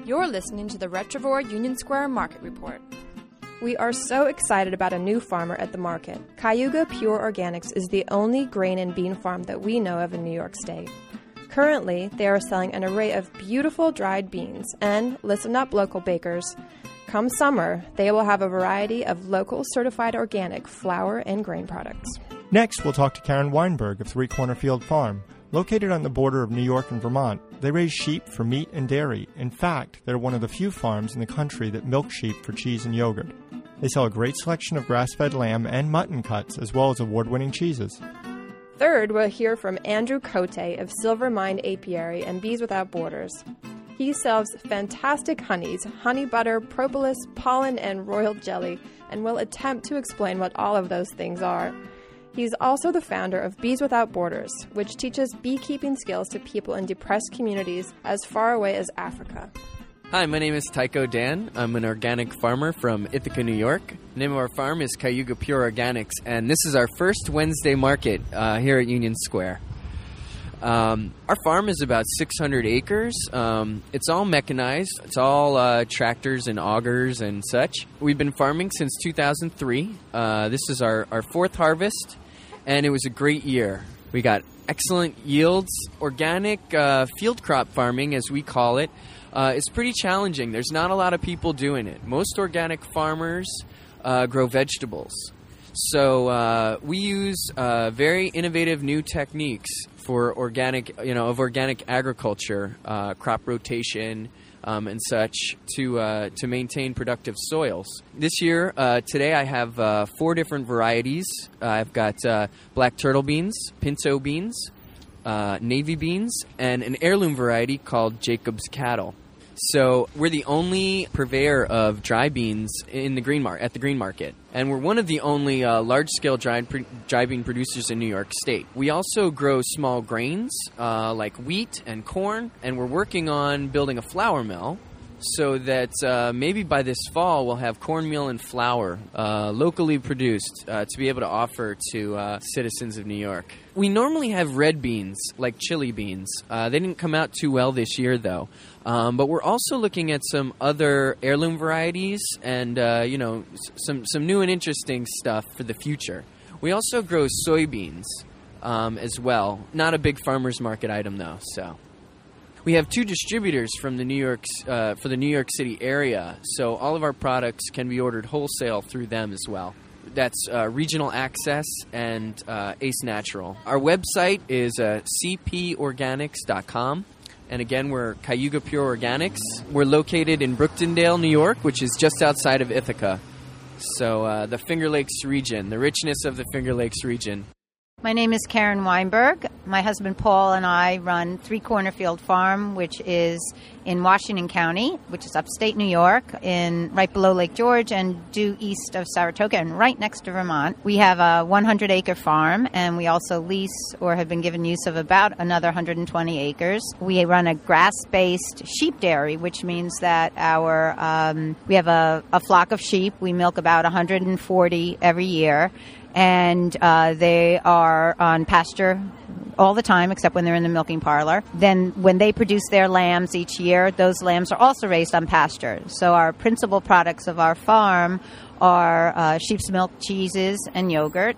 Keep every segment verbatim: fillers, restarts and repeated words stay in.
You're listening to the Retrivore Union Square Market Report. We are so excited about a new farmer at the market. Cayuga Pure Organics is the only grain and bean farm that we know of in New York State. Currently, they are selling an array of beautiful dried beans, and listen up, local bakers. Come summer, they will have a variety of local certified organic flour and grain products. Next, we'll talk to Karen Weinberg of Three Corner Field Farm. Located on the border of New York and Vermont, they raise sheep for meat and dairy. In fact, they're one of the few farms in the country that milk sheep for cheese and yogurt. They sell a great selection of grass-fed lamb and mutton cuts, as well as award-winning cheeses. Third, we'll hear from Andrew Cote of Silver Mine Apiary and Bees Without Borders. He sells fantastic honeys, honey butter, propolis, pollen, and royal jelly, and will attempt to explain what all of those things are. He's also the founder of Bees Without Borders, which teaches beekeeping skills to people in depressed communities as far away as Africa. Hi, my name is Tycho Dan. I'm an organic farmer from Ithaca, New York. The name of our farm is Cayuga Pure Organics, and this is our first Wednesday market uh, here at Union Square. Um, our farm is about six hundred acres. Um, it's all mechanized. It's all uh, tractors and augers and such. We've been farming since two thousand three. Uh, this is our, our fourth harvest, and it was a great year. We got excellent yields. Organic uh, field crop farming, as we call it, uh, is pretty challenging. There's not a lot of people doing it. Most organic farmers uh, grow vegetables. So uh, we use uh, very innovative new techniques for organic, you know, of organic agriculture, uh, crop rotation, um, and such to uh, to maintain productive soils. This year, uh, today, I have uh, four different varieties. Uh, I've got uh, black turtle beans, pinto beans, uh, navy beans, and an heirloom variety called Jacob's Cattle. So we're the only purveyor of dry beans in the green mar- at the green market, and we're one of the only uh, large-scale dry, pre- dry bean producers in New York State. We also grow small grains uh, like wheat and corn, and we're working on building a flour mill so that uh, maybe by this fall we'll have cornmeal and flour uh, locally produced uh, to be able to offer to uh, citizens of New York. We normally have red beans, like chili beans. Uh, they didn't come out too well this year, though. Um, but we're also looking at some other heirloom varieties and, uh, you know, some, some new and interesting stuff for the future. We also grow soybeans um, as well. Not a big farmer's market item, though, so... We have two distributors from the New York uh, for the New York City area, so all of our products can be ordered wholesale through them as well. That's uh, Regional Access and uh, Ace Natural. Our website is uh, c p organics dot com, and again, we're Cayuga Pure Organics. We're located in Brooktondale, New York, which is just outside of Ithaca. So uh, the Finger Lakes region, the richness of the Finger Lakes region. My name is Karen Weinberg. My husband Paul and I run Three Corner Field Farm, which is in Washington County, which is upstate New York, in right below Lake George and due east of Saratoga and right next to Vermont. We have a one hundred acre farm, and we also lease or have been given use of about another one hundred twenty acres. We run a grass-based sheep dairy, which means that our um, we have a, a flock of sheep. We milk about one hundred forty every year. And uh, they are on pasture all the time, except when they're in the milking parlor. Then when they produce their lambs each year, those lambs are also raised on pasture. So our principal products of our farm are uh, sheep's milk, cheeses, and yogurt,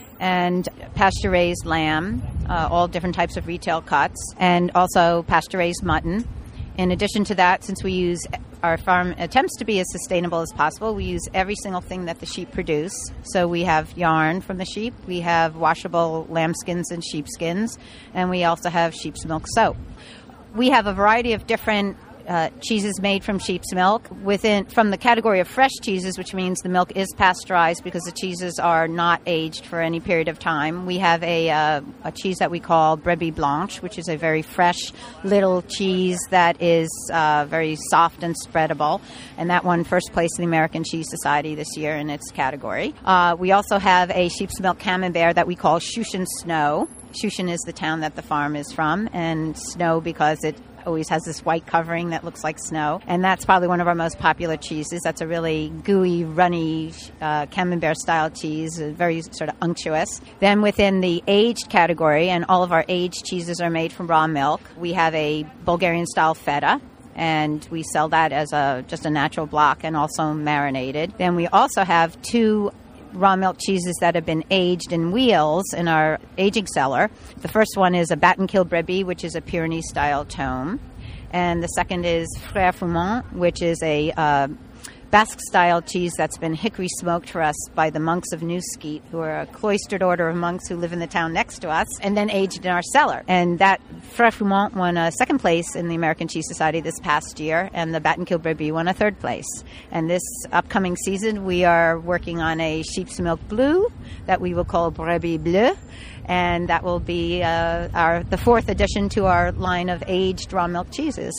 and pasture-raised lamb, uh, all different types of retail cuts, and also pasture-raised mutton. In addition to that, since we use our farm attempts to be as sustainable as possible, we use every single thing that the sheep produce. So we have yarn from the sheep, we have washable lambskins and sheepskins, and we also have sheep's milk soap. We have a variety of different uh, cheeses made from sheep's milk within from the category of fresh cheeses, which means the milk is pasteurized because the cheeses are not aged for any period of time. We have a, uh, a cheese that we call Brebis Blanche, which is a very fresh little cheese that is uh, very soft and spreadable, and that won first place in the American Cheese Society this year in its category. Uh, we also have a sheep's milk camembert that we call Shushan Snow. Shushan is the town that the farm is from, and Snow because it always has this white covering that looks like snow. And that's probably one of our most popular cheeses. That's a really gooey, runny uh, camembert-style cheese, very sort of unctuous. Then within the aged category, and all of our aged cheeses are made from raw milk, we have a Bulgarian-style feta, and we sell that as a just a natural block and also marinated. Then we also have two raw milk cheeses that have been aged in wheels in our aging cellar. The first one is a Battenkill Brebis, which is a Pyrenees-style tome. And the second is Frère Froment, which is a uh, Basque-style cheese that's been hickory smoked for us by the monks of New Skeet, who are a cloistered order of monks who live in the town next to us, and then aged in our cellar. And that Frère Froment won a second place in the American Cheese Society this past year, and the Battenkill Brebis won a third place. And this upcoming season, we are working on a sheep's milk blue that we will call Brebis Bleu, and that will be uh, our the fourth addition to our line of aged raw milk cheeses.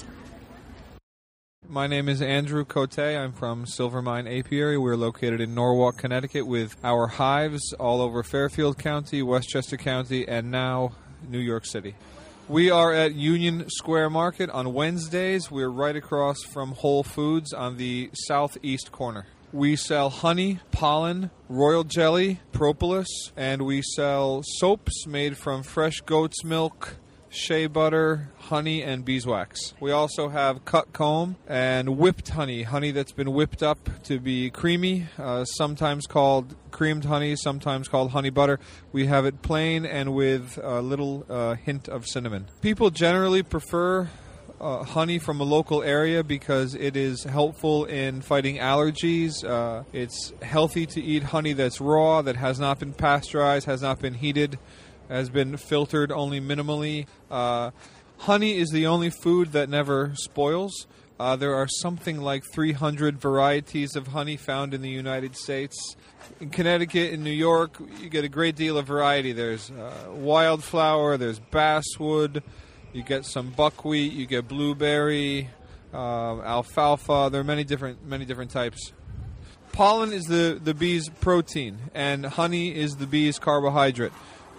My name is Andrew Cote. I'm from Silver Mine Apiary. We're located in Norwalk, Connecticut, with our hives all over Fairfield County, Westchester County, and now New York City. We are at Union Square Market on Wednesdays. We're right across from Whole Foods on the southeast corner. We sell honey, pollen, royal jelly, propolis, and we sell soaps made from fresh goat's milk, shea butter, honey, and beeswax. We also have cut comb and whipped honey, honey that's been whipped up to be creamy, uh, sometimes called creamed honey, sometimes called honey butter. We have it plain and with a little uh, hint of cinnamon. People generally prefer uh, honey from a local area because it is helpful in fighting allergies. Uh, it's healthy to eat honey that's raw, that has not been pasteurized, has not been heated, has been filtered only minimally. Uh, honey is the only food that never spoils. Uh, there are something like three hundred varieties of honey found in the United States. In Connecticut, in New York, you get a great deal of variety. There's uh, wildflower, there's basswood, you get some buckwheat, you get blueberry, uh, alfalfa. There are many different many different types. Pollen is the, the bee's protein, and honey is the bee's carbohydrate.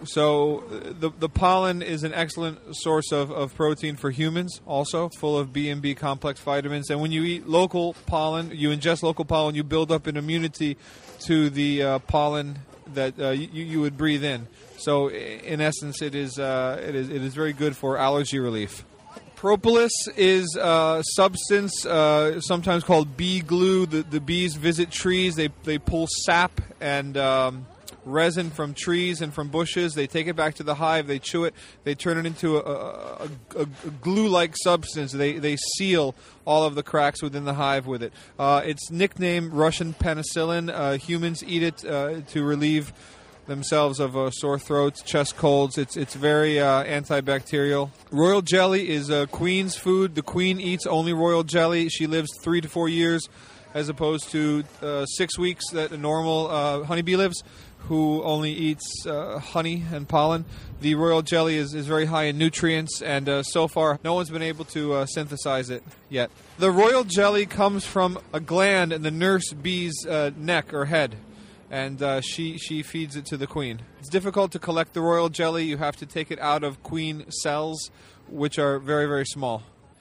So the the pollen is an excellent source of, of protein for humans, also full of B and B complex vitamins. And when you eat local pollen, you ingest local pollen, you build up an immunity to the uh, pollen that uh, you, you would breathe in. So in essence, it is uh, it is it is very good for allergy relief. Propolis is a substance uh, sometimes called bee glue. The the bees visit trees. They they pull sap and um, resin from trees and from bushes. They take it back to the hive. They chew it. They turn it into a, a, a, a glue-like substance. They they seal all of the cracks within the hive with it. Uh, it's nicknamed Russian penicillin. Uh, humans eat it uh, to relieve themselves of uh, sore throats, chest colds. It's it's very uh, antibacterial. Royal jelly is a queen's food. The queen eats only royal jelly. She lives three to four years as opposed to uh, six weeks that a normal uh, honeybee lives, who only eats uh, honey and pollen. The royal jelly is, is very high in nutrients, and uh, so far no one's been able to uh, synthesize it yet. The royal jelly comes from a gland in the nurse bee's uh, neck or head, and uh, she, she feeds it to the queen. It's difficult to collect the royal jelly. You have to take it out of queen cells, which are very, very small.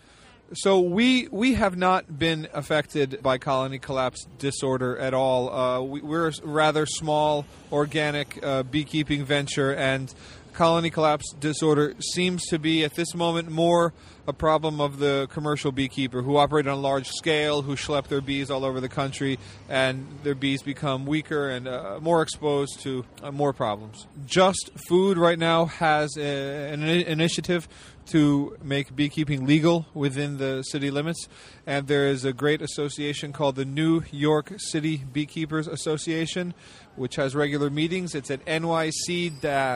So we we have not been affected by colony collapse disorder at all. Uh, we, we're a rather small organic uh, beekeeping venture, and colony collapse disorder seems to be at this moment more a problem of the commercial beekeeper who operate on a large scale, who schlep their bees all over the country, and their bees become weaker and uh, more exposed to uh, more problems. Just Food right now has a, an initiative to make beekeeping legal within the city limits, and there is a great association called the New York City Beekeepers Association, which has regular meetings. It's at N Y C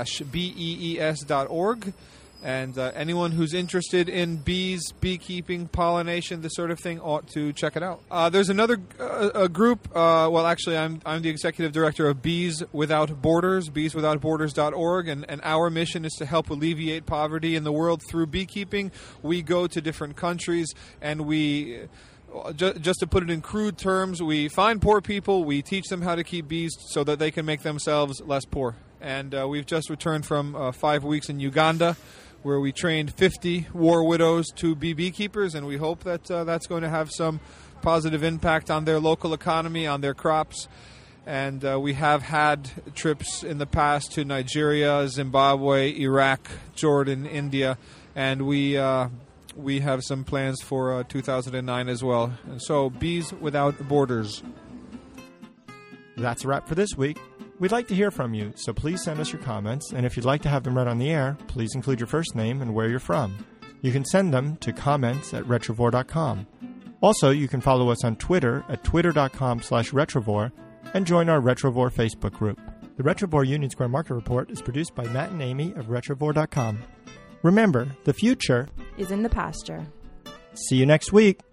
bees dot org. And uh, anyone who's interested in bees, beekeeping, pollination, this sort of thing, ought to check it out. Uh, there's another uh, a group. Uh, well, actually, I'm I'm the executive director of Bees Without Borders, bees without borders dot org, and, and our mission is to help alleviate poverty in the world through beekeeping. We go to different countries, and we, just, just to put it in crude terms, we find poor people, we teach them how to keep bees so that they can make themselves less poor. And uh, we've just returned from uh, five weeks in Uganda, where we trained fifty war widows to be beekeepers, and we hope that uh, that's going to have some positive impact on their local economy, on their crops. And uh, we have had trips in the past to Nigeria, Zimbabwe, Iraq, Jordan, India, and we uh, we have some plans for uh, two thousand nine as well. And so, Bees Without Borders. That's a wrap for this week. We'd like to hear from you, so please send us your comments, and if you'd like to have them read on the air, please include your first name and where you're from. You can send them to comments at retrovore dot com. Also, you can follow us on Twitter at twitter.com slash retrovore and join our Retrovore Facebook group. The Retrovore Union Square Market Report is produced by Matt and Amy of retrovore dot com. Remember, the future Is in the pasture. See you next week.